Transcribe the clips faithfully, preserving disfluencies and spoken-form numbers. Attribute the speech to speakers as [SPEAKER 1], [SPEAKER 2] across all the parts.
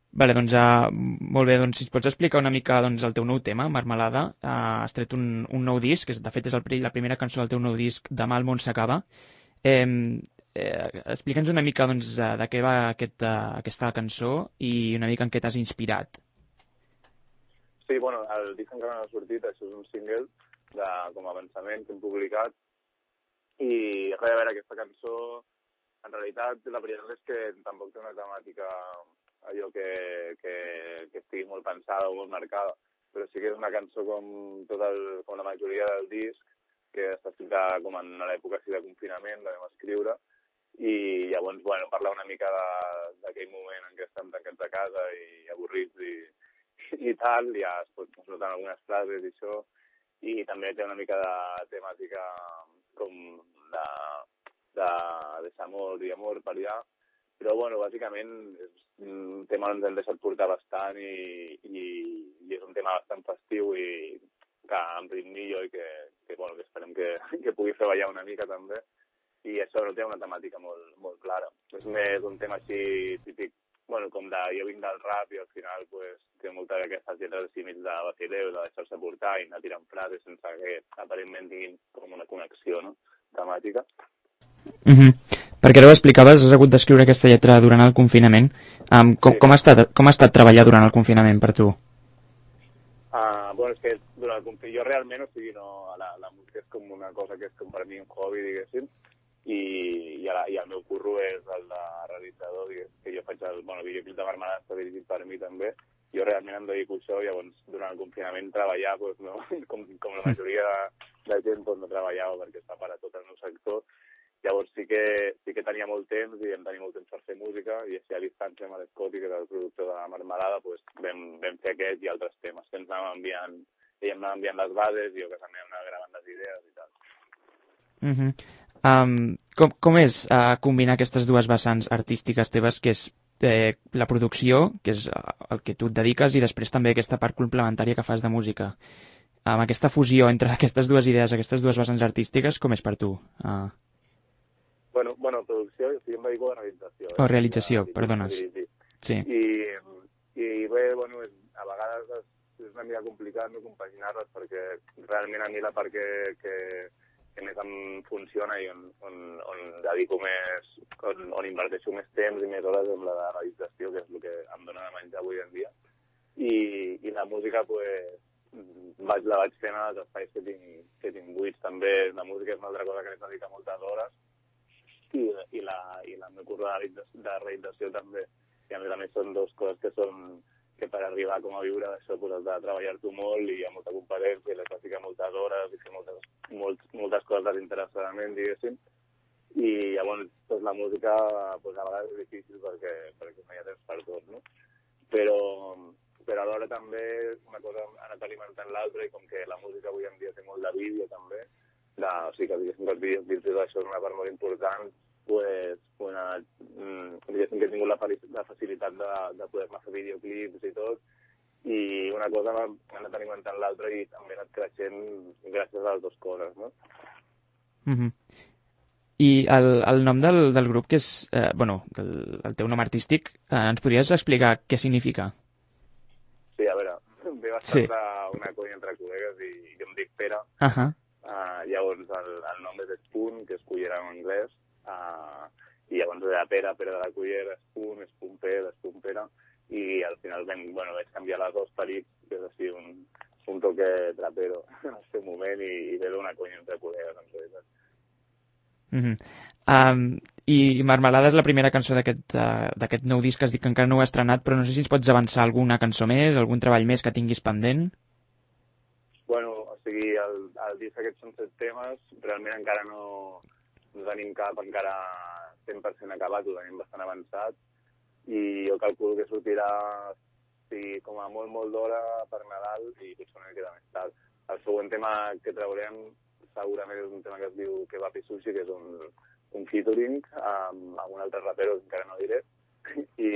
[SPEAKER 1] Vale, doncs uh, molt bé, doncs si ens pots explicar una mica doncs, el teu nou tema, Marmelada. Uh, has tret un, un nou disc, que de fet és el, pri- la primera cançó del teu nou disc, Demà el món s'acaba. Eh, eh, Explica'ns una mica doncs, uh, de què va aquest, uh, aquesta cançó i una mica en què t'has inspirat.
[SPEAKER 2] Sí, bueno, el disc encara no ha sortit, això és un single de, com a avançament que hem publicat i res, a veure, aquesta cançó en realitat la veritat és que tampoc té una temàtica allò que, que, que estigui molt pensada o molt marcada, però sí que és una cançó com, tot el, com la majoria del disc, que està escrita com en l'època així de confinament, la vam escriure, i llavors, bueno, parla una mica d'aquell moment en què estem tancats a casa i avorrits i, i tal, ja es pot notar algunes frases i això, i també té una mica de temàtica com de, de desamor i amor per allà, però, bueno, bàsicament és un tema on ens hem deixat portar bastant i, i, i és un tema bastant festiu i que amb ritmillo i que, que, bueno, que esperem que, que pugui fer ballar una mica també, i això no té una temàtica molt, molt clara. És més un tema així típic, bueno, com de jo vinc del rap i al final pues, té moltes d'aquestes lletres així mig de vacileu, de deixar-se portar i anar tirant frases sense que aparentment tinguin com una connexió, no?, temàtica.
[SPEAKER 1] Mm -hmm. Perquè ara ho explicaves, has hagut d'escriure aquesta lletra durant el confinament. Um, com,
[SPEAKER 2] Sí.
[SPEAKER 1] com, ha estat, com ha estat treballar durant el confinament per tu?
[SPEAKER 2] Uh, bueno, és que durant el confinament, jo realment, o sigui, no, la, la música és com una cosa que és com per mi un hobby, diguéssim, i, i, la, i el meu curro és el de realitzador, que jo faig el bueno, videoclip de Marmelada, està dirigit per mi també. Jo realment em dedico a això, llavors durant el confinament treballar, doncs, no, com, com la majoria de, de gent doncs, no treballava perquè està parat tot el meu sector. Llavors sí que, sí que tenia molt temps i vam tenir molt temps per fer música i així a distància amb l'Scoti, que era el productor de la Marmelada, doncs, vam, vam fer aquest i altres temes que ens anàvem enviant, ell em anava enviant les bases i jo que també anava gravant les idees i tal.
[SPEAKER 1] Mm -hmm. um, com, com és uh, combinar aquestes dues vessants artístiques teves, que és eh, la producció, que és uh, el que tu et dediques, i després també aquesta part complementària que fas de música? Amb aquesta fusió entre aquestes dues idees, aquestes dues vessants artístiques, com és per tu? Uh...
[SPEAKER 2] Bueno, bueno, producció, o sigui, em dedico a realització. Eh?
[SPEAKER 1] O realització,
[SPEAKER 2] A dirigir,
[SPEAKER 1] perdones.
[SPEAKER 2] a dirigir.
[SPEAKER 1] Sí.
[SPEAKER 2] I, i bé, bueno, és, a vegades és, és una mica complicat no compaginar-les perquè realment a mi la part que, que, que més em funciona i on, on, on dedico més, on, on inverteixo més temps i més hores amb la de realització, que és el que em dona de menjar avui en dia. I, i la música, pues, vaig, la vaig fent als espais que tinc, que tinc buits també. La música és una altra cosa que li dedica moltes hores i, i, la, i la meu curs de, de realització també. I a més a més són dues coses que són que per arribar com a viure d'això pues, has de treballar-t'ho molt i amb molta competència i les vas ficar moltes hores i fer moltes, molt, moltes coses desinteressadament, diguéssim. I llavors pues, la música pues, a vegades és difícil perquè, perquè no hi ha temps per tot, no? Però, però alhora també una cosa ha anat alimentant l'altra i com que la música avui en dia té molt de vídeo també, de, o sigui que diguéssim que els vídeos i això és una part molt important, pues, una, diguéssim que he tingut la, la facilitat de, de poder-me fer videoclips i tot, i una cosa ha anat alimentant l'altra i també ha anat creixent gràcies a les dues coses, no?
[SPEAKER 1] Mm-hmm. I el, el nom del, del grup, que és, eh, bueno, el, el teu nom artístic, eh, ens podries explicar què significa?
[SPEAKER 2] Sí, a veure, ve bastant sí. Una conya entre col·legues i jo em dic Pere.
[SPEAKER 1] Uh -huh.
[SPEAKER 2] uh, llavors el, el nom és Spoon, que és cullera en anglès, uh, i llavors era Pere, Pere de la cullera, Spoon, Spoon Pere, Spoon Pere, i al final ben, bueno, vaig canviar les dos per X, que és així un, un toque trapero en el seu moment, i, i ve d'una conya entre col·legues, en realitat.
[SPEAKER 1] Mm -hmm. um, I Marmelada és la primera cançó d'aquest uh, nou disc que has dit que encara no ho has estrenat, però no sé si ens pots avançar alguna cançó més, algun treball més que tinguis pendent?
[SPEAKER 2] Bueno, o sigui, el, el disc aquests són set temes, realment encara no, no tenim cap encara cent per cent acabat, ho tenim bastant avançat, i jo calculo que sortirà sí, com a molt, molt d'hora per Nadal i potser una miqueta més tard. El següent tema que traurem segurament és un tema que es diu Kebab i Sushi, que és un, un featuring amb, amb un altre rapero que encara no diré, i,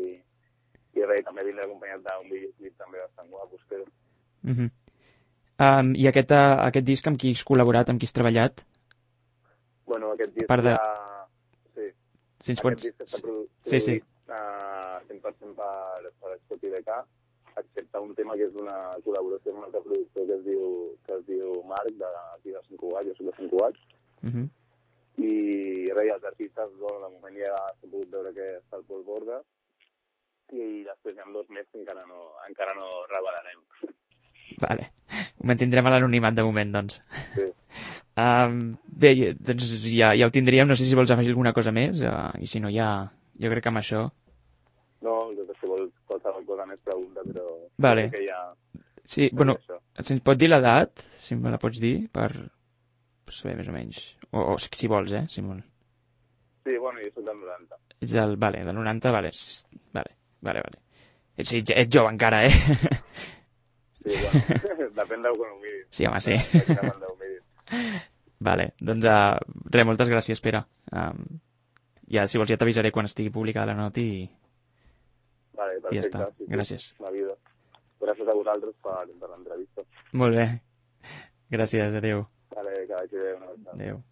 [SPEAKER 2] i res, també vindrà acompanyat d'un videoclip també bastant guapo, espero.
[SPEAKER 1] Mm -hmm. um, I aquest, uh, aquest disc amb qui has col·laborat, amb qui has treballat?
[SPEAKER 2] Bueno, aquest disc
[SPEAKER 1] de...
[SPEAKER 2] ja... Sí,
[SPEAKER 1] si ens
[SPEAKER 2] aquest
[SPEAKER 1] pots...
[SPEAKER 2] disc està produ
[SPEAKER 1] sí, sí.
[SPEAKER 2] uh, cent per per cent per, per Spotify, excepte un tema que és una col·laboració amb un altre productor que es diu, que es diu Marc, d'aquí de Sant Cugat, jo soc de Sant Cugat, uh -huh. i res, els artistes, bueno, de moment ja s'ha pogut veure que està el Pol Borda, i després hi ha dos més que encara no, encara no revelarem.
[SPEAKER 1] Vale, mantindrem a l'anonimat de moment, doncs.
[SPEAKER 2] Sí.
[SPEAKER 1] Um, bé, doncs ja, ja ho tindríem, no sé si vols afegir alguna cosa més, uh, i si no ja, jo crec que amb això...
[SPEAKER 2] No, si vols qualsevol cosa més pregunta, però...
[SPEAKER 1] Vale.
[SPEAKER 2] Que ja...
[SPEAKER 1] Sí, bueno, si ens pot dir l'edat, si me la pots dir, per, per saber més o menys, o, o si vols, eh, si vols.
[SPEAKER 2] Sí, bueno, jo soc del noranta.
[SPEAKER 1] Ets del, vale, del noranta, vale, vale, vale, vale. Ets, ets, ets jove encara, eh?
[SPEAKER 2] Sí, bueno, depèn d'on ho miris.
[SPEAKER 1] Sí, home, sí.
[SPEAKER 2] Depèn d'on ho miris.
[SPEAKER 1] Vale, doncs uh, res, moltes gràcies, Pere. Um, ja, si vols, ja t'avisaré quan estigui publicada la nota i...
[SPEAKER 2] Vale, perfecte.
[SPEAKER 1] I ja està.
[SPEAKER 2] Sí, sí,
[SPEAKER 1] gràcies.
[SPEAKER 2] Gràcies a vosaltres per, per l'entrevista.
[SPEAKER 1] Molt bé. Gràcies, adéu.
[SPEAKER 2] Vale, que vagi bé. Una vegada.
[SPEAKER 1] Adéu.